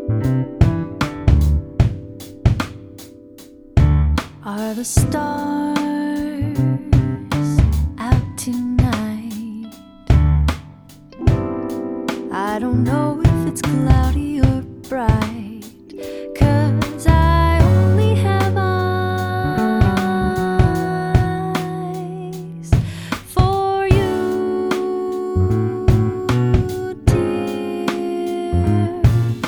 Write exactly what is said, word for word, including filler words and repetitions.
Are the stars out tonight? I don't know if it's cloudy or bright.